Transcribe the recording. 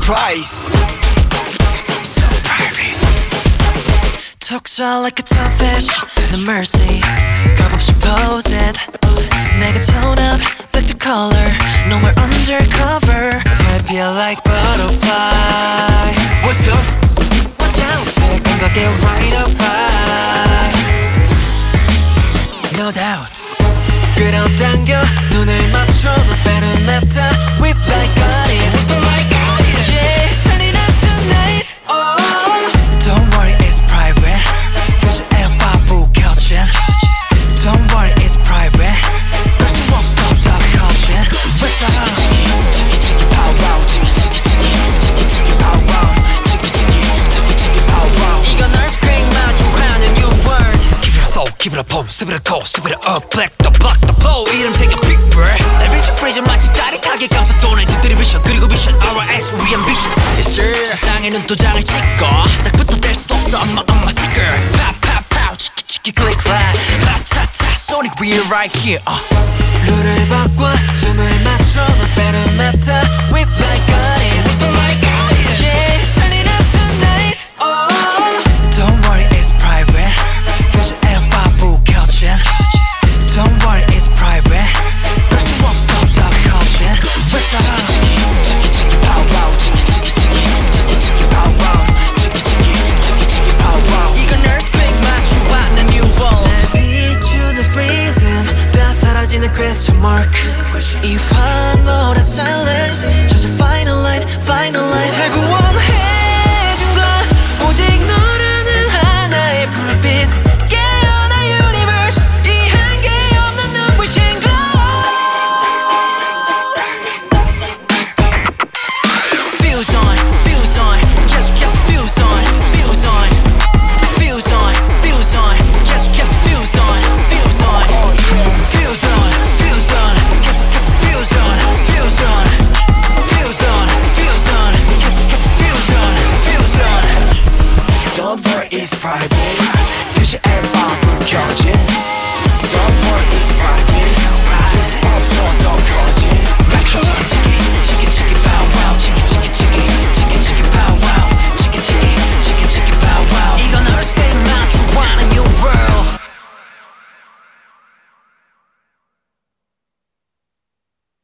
surprise. So private. 톡서 like a tough-ish, no mercy. 값없이 pose it. 내가 tone up, back to color. No more undercover. Type you like butterfly. What's up? Watch out, 생각에 right up high. No doubt. 끌어당겨 눈을 맞춰 너 페르메타. Whip like goddess. Yeah, turn it up tonight. Oh, don't worry, it's private. Future and fabu 켜진. Don't worry, it's private. 알 수 없어 더 커진. What's up? 치키 pow wow, 치키 pow wow, 치키 pow wow. 이건 earthquake 마주하는 new world. Keep it flow, keep it up, boom, sip it up, cold, sip it up, black the block the flow. 이름 새겨 big bird. 날 비추 프레이즈 마치 짜릿하게 감싸 도는 그들의 비션 그리고 비션 RIS we ambitious. Yes sir. 세상에는 도장을 찍고 딱부터 뗄 수도 없어 I'm a seeker. Pop pop pow, 치키 치키 click clack. 라타타 Sonic we're right here. 룰을 바꿔 숨을 맞춰 너 페르메타. Whip like goddess. Yeah, turn it up tonight. Oh, Don't worry, it's private. Future and fabu 켜진. Don't worry, it's private. 알 수 없어 더 커진. What's up? 치키 pow wow, 치키 pow wow, 치키 pow wow. 이건 earthquake 마주하는 new world. 날 비추는 freezing 다 사라지는 question mark. 이 황홀한 silence 저저 final line, final line. 날 구원해준 건 오직 너라는 하나의 불빛. 깨어나 universe 이 한계 없는 눈부신 glow. Fuse on, fuse on, 계속해서 fuse on, fuse on, fuse on, fuse on, 계속해서 fuse on, fuse on, fuse on, fuse on, 계속해서 fuse on, fuse on, fuse on, fuse on, 계속해서 fuse on, fuse on. Don't worry, it's private. Future and fabu 켜진.